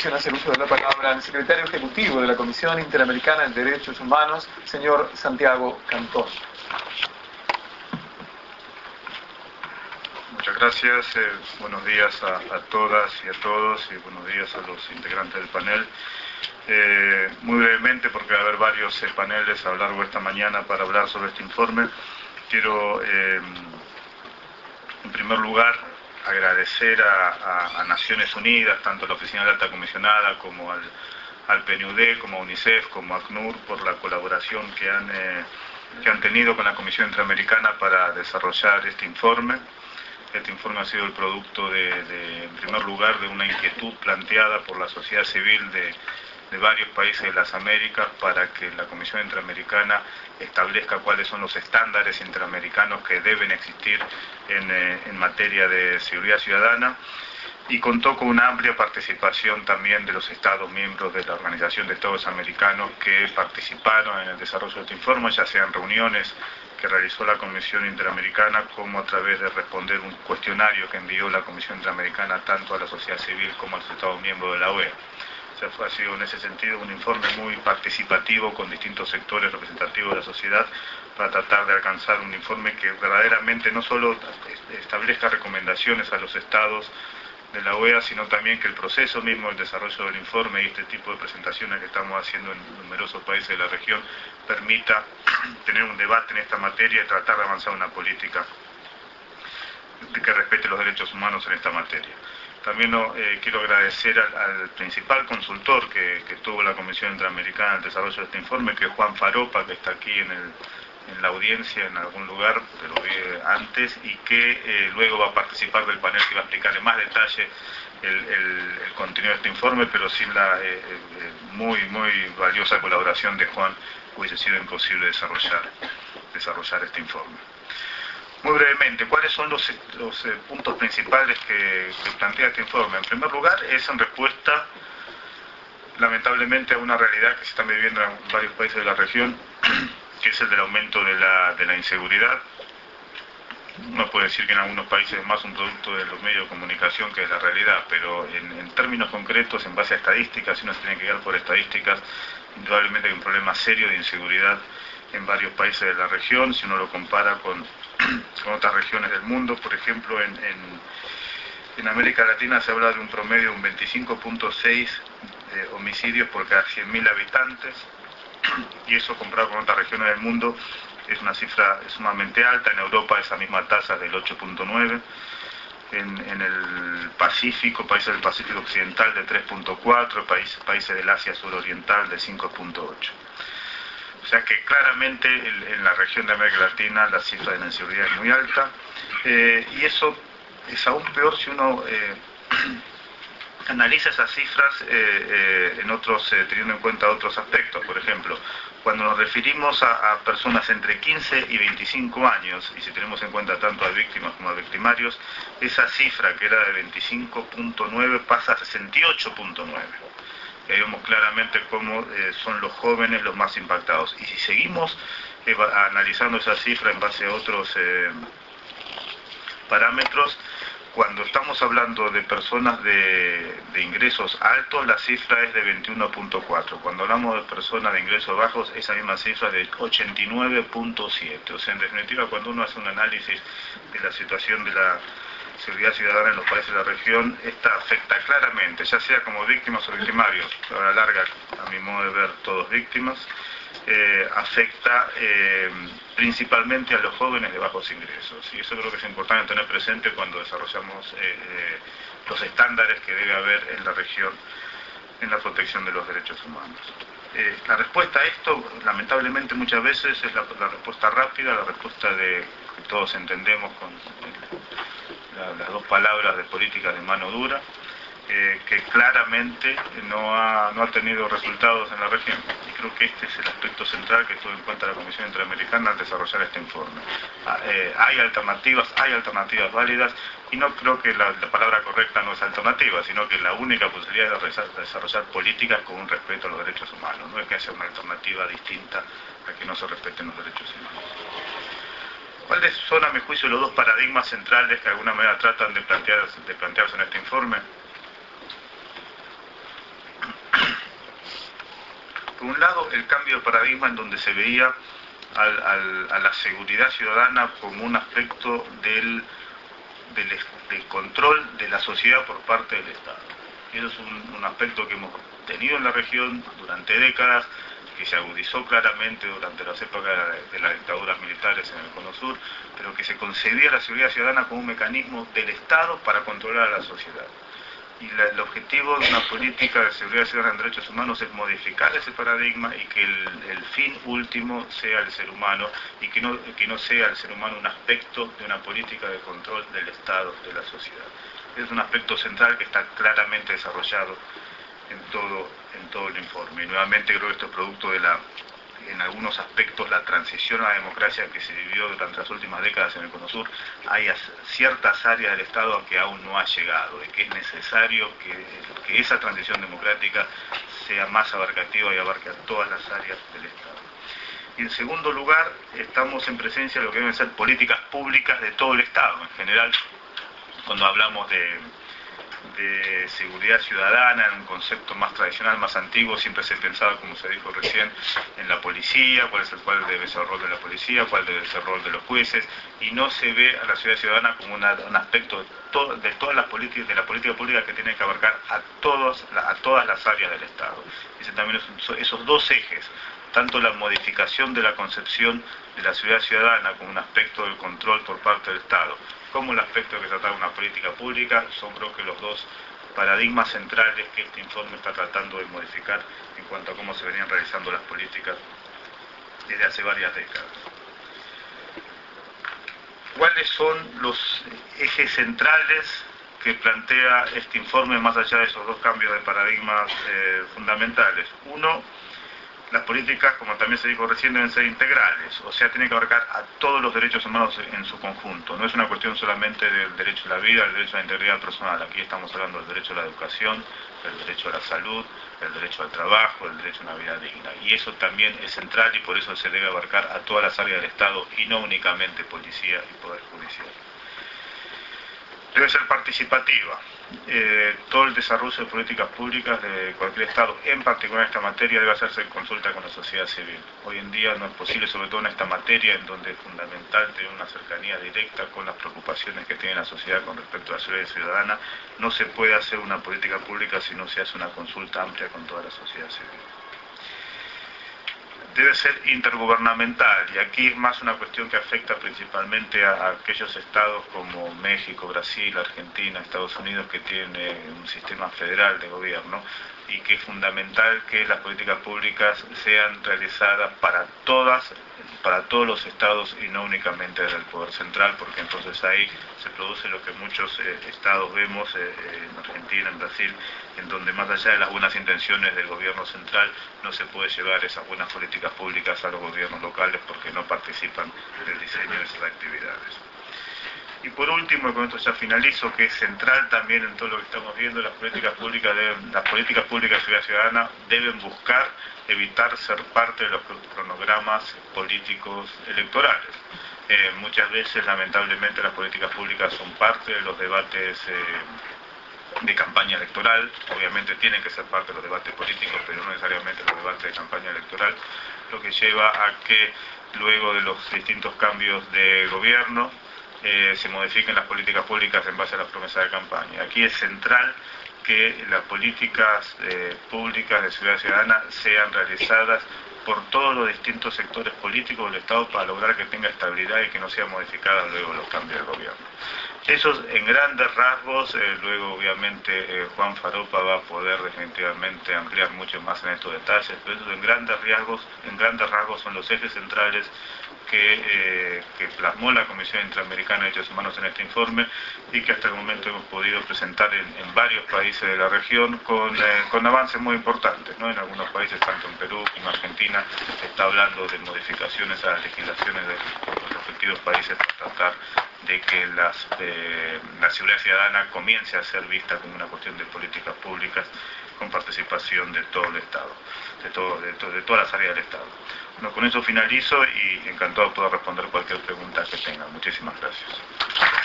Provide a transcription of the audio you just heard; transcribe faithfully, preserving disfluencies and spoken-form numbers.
continuación hace uso de la palabra el secretario ejecutivo de la Comisión Interamericana de Derechos Humanos, señor Santiago Cantón. Muchas gracias, eh, buenos días a, a todas y a todos y buenos días a los integrantes del panel. Eh, muy brevemente, porque va a haber varios eh, paneles a lo largo de esta mañana para hablar sobre este informe, quiero eh, en primer lugar agradecer a, a, a Naciones Unidas, tanto a la Oficina de la Alta Comisionada como al, al P N U D, como a UNICEF, como a ACNUR, por la colaboración que han, eh, que han tenido con la Comisión Interamericana para desarrollar este informe. Este informe ha sido el producto de, de, en primer lugar, de una inquietud planteada por la sociedad civil de, de varios países de las Américas para que la Comisión Interamericana establezca cuáles son los estándares interamericanos que deben existir en, eh, en materia de seguridad ciudadana, y contó con una amplia participación también de los Estados miembros de la Organización de Estados Americanos que participaron en el desarrollo de este informe, ya sean reuniones que realizó la Comisión Interamericana como a través de responder un cuestionario que envió la Comisión Interamericana tanto a la sociedad civil como a los Estados miembros de la O E A. O sea, fue, ha sido en ese sentido un informe muy participativo con distintos sectores representativos de la sociedad para tratar de alcanzar un informe que verdaderamente no solo establezca recomendaciones a los estados de la O E A, sino también que el proceso mismo del desarrollo del informe y este tipo de presentaciones que estamos haciendo en numerosos países de la región permita tener un debate en esta materia y tratar de avanzar una política que respete los derechos humanos en esta materia. También eh, quiero agradecer al, al principal consultor que, que tuvo la Comisión Interamericana en el desarrollo de este informe, que es Juan Faropa, que está aquí en, el, en la audiencia en algún lugar, pero vi antes, y que eh, luego va a participar del panel que va a explicar en más detalle el, el, el contenido de este informe, pero sin la eh, eh, muy, muy valiosa colaboración de Juan hubiese sido imposible desarrollar, desarrollar este informe. Muy brevemente, ¿cuáles son los, los eh, puntos principales que, que plantea este informe? En primer lugar, es en respuesta, lamentablemente, a una realidad que se está viviendo en varios países de la región, que es el del aumento de la, de la inseguridad. Uno puede decir que en algunos países es más un producto de los medios de comunicación que de la realidad, pero en, en términos concretos, en base a estadísticas, si uno se tiene que guiar por estadísticas, indudablemente hay un problema serio de inseguridad en varios países de la región, si uno lo compara con, con otras regiones del mundo. Por ejemplo, en, en, en América Latina se habla de un promedio de un veinticinco punto seis eh, homicidios por cada cien mil habitantes, y eso comparado con otras regiones del mundo es una cifra sumamente alta. En Europa esa misma tasa es del ocho punto nueve, en, en el Pacífico, países del Pacífico Occidental de tres punto cuatro, países, países del Asia Suroriental de cinco punto ocho. O sea que claramente el, en la región de América Latina la cifra de la inseguridad es muy alta, eh, y eso es aún peor si uno eh, analiza esas cifras eh, eh, en otros, eh, teniendo en cuenta otros aspectos. Por ejemplo, cuando nos referimos a, a personas entre quince y veinticinco años, y si tenemos en cuenta tanto a víctimas como a victimarios, esa cifra que era de veinticinco punto nueve pasa a sesenta y ocho punto nueve. Y ahí vemos claramente cómo eh, son los jóvenes los más impactados. Y si seguimos eh, analizando esa cifra en base a otros eh, parámetros, cuando estamos hablando de personas de, de ingresos altos, la cifra es de veintiuno punto cuatro. Cuando hablamos de personas de ingresos bajos, esa misma cifra es de ochenta y nueve punto siete. O sea, en definitiva, cuando uno hace un análisis de la situación de la seguridad ciudadana en los países de la región, esta afecta claramente, ya sea como víctimas o victimarios, a la larga, a mi modo de ver, todos víctimas, eh, afecta eh, principalmente a los jóvenes de bajos ingresos. Y eso creo que es importante tener presente cuando desarrollamos eh, eh, los estándares que debe haber en la región en la protección de los derechos humanos. Eh, la respuesta a esto, lamentablemente, muchas veces es la, la respuesta rápida, la respuesta de que todos entendemos con la, las dos palabras de política de mano dura, eh, que claramente no ha, no ha tenido resultados en la región. Y creo que este es el aspecto central que tuvo en cuenta la Comisión Interamericana al desarrollar este informe. Ah, eh, hay alternativas, hay alternativas válidas, y no creo que la, la palabra correcta no es alternativa, sino que la única posibilidad es de desarrollar políticas con un respeto a los derechos humanos. No es que haya una alternativa distinta a que no se respeten los derechos humanos. ¿Cuáles son, a mi juicio, los dos paradigmas centrales que de alguna manera tratan de, plantear, de plantearse en este informe? Por un lado, el cambio de paradigma en donde se veía al, al, a la seguridad ciudadana como un aspecto del, del, del control de la sociedad por parte del Estado. Y eso es un, un aspecto que hemos tenido en la región durante décadas, que se agudizó claramente durante las épocas de las dictaduras militares en el Cono Sur, pero que se concebía la seguridad ciudadana como un mecanismo del Estado para controlar a la sociedad. Y la, el objetivo de una política de seguridad ciudadana en derechos humanos es modificar ese paradigma y que el, el fin último sea el ser humano y que no, que no sea el ser humano un aspecto de una política de control del Estado, de la sociedad. Es un aspecto central que está claramente desarrollado en todo, en todo el informe. Y nuevamente creo que esto es producto de la, en algunos aspectos, la transición a la democracia que se vivió durante las últimas décadas en el Cono Sur. Hay ciertas áreas del Estado a que aún no ha llegado, y que es necesario que, que esa transición democrática sea más abarcativa y abarque a todas las áreas del Estado. Y en segundo lugar, estamos en presencia de lo que deben ser políticas públicas de todo el Estado. En general, cuando hablamos de de seguridad ciudadana, en un concepto más tradicional, más antiguo, siempre se pensaba, como se dijo recién, en la policía, cuál es el cuál debe ser el rol de la policía, cuál debe ser el rol de los jueces, y no se ve a la seguridad ciudadana como una, un aspecto de, to, de todas las políticas, de la política pública que tiene que abarcar a todos, a todas las áreas del Estado. Ese también es un, esos dos ejes, tanto la modificación de la concepción de la seguridad ciudadana como un aspecto del control por parte del Estado, como el aspecto de que tratar una política pública, son creo que los dos paradigmas centrales que este informe está tratando de modificar en cuanto a cómo se venían realizando las políticas desde hace varias décadas. ¿Cuáles son los ejes centrales que plantea este informe más allá de esos dos cambios de paradigmas eh, fundamentales? Uno, las políticas, como también se dijo recién, deben ser integrales, o sea, tienen que abarcar a todos los derechos humanos en su conjunto. No es una cuestión solamente del derecho a la vida, del derecho a la integridad personal. Aquí estamos hablando del derecho a la educación, del derecho a la salud, del derecho al trabajo, del derecho a una vida digna. Y eso también es central y por eso se debe abarcar a todas las áreas del Estado y no únicamente policía y poder judicial. Debe ser participativa. Eh, todo el desarrollo de políticas públicas de cualquier Estado, en particular en esta materia, debe hacerse en consulta con la sociedad civil. Hoy en día no es posible, sobre todo en esta materia, en donde es fundamental tener una cercanía directa con las preocupaciones que tiene la sociedad con respecto a la seguridad ciudadana. No se puede hacer una política pública si no se hace una consulta amplia con toda la sociedad civil. Debe ser intergubernamental, y aquí es más una cuestión que afecta principalmente a, a aquellos estados como México, Brasil, Argentina, Estados Unidos, que tienen un sistema federal de gobierno, y que es fundamental que las políticas públicas sean realizadas para todas, para todos los estados y no únicamente desde el poder central, porque entonces ahí se produce lo que muchos eh, estados vemos eh, en Argentina, en Brasil, en donde más allá de las buenas intenciones del gobierno central no se puede llevar esas buenas políticas públicas a los gobiernos locales porque no participan del diseño de esas actividades. Y por último, y con esto ya finalizo, que es central también en todo lo que estamos viendo, las políticas públicas deben, las políticas públicas de seguridad ciudadana deben buscar evitar ser parte de los cronogramas políticos electorales. Eh, muchas veces, lamentablemente, las políticas públicas son parte de los debates eh, de campaña electoral. Obviamente tienen que ser parte de los debates políticos, pero no necesariamente los debates de campaña electoral, lo que lleva a que luego de los distintos cambios de gobierno eh, se modifiquen las políticas públicas en base a las promesas de campaña. Aquí es central que las políticas eh, públicas de seguridad ciudadana sean realizadas por todos los distintos sectores políticos del Estado para lograr que tenga estabilidad y que no sea modificada luego de los cambios de gobierno. Eso en grandes rasgos, eh, luego obviamente eh, Juan Faropa va a poder definitivamente ampliar mucho más en estos detalles, pero eso en grandes rasgos, en grandes rasgos son los ejes centrales que, eh, que plasmó la Comisión Interamericana de Derechos Humanos en este informe y que hasta el momento hemos podido presentar en, en varios países de la región con, eh, con avances muy importantes, ¿no? En algunos países, tanto en Perú como en Argentina, se está hablando de modificaciones a las legislaciones de los respectivos países para tratar de que las, eh, la seguridad ciudadana comience a ser vista como una cuestión de políticas públicas con participación de todo el Estado, de, todo, de, to, de todas las áreas del Estado. Bueno, con eso finalizo y encantado de poder responder cualquier pregunta que tengan. Muchísimas gracias.